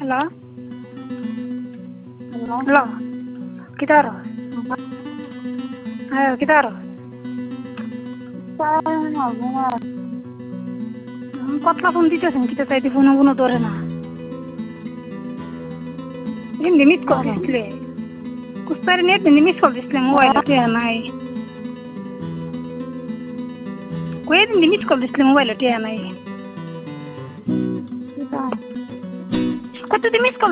Halo. Halo. Kita harus. Ayo kita harus. কতলা phone দিতেছেন কিতা চাইতে ফোনো ধরে না এমনি মিস কল দিছিলে কুস্তারে নেট মিস কল দিছিলে মোবাইলতে নাই কয়েকদিন মিস কল দিছিলে মোবাইলতে নাই কত মিস কল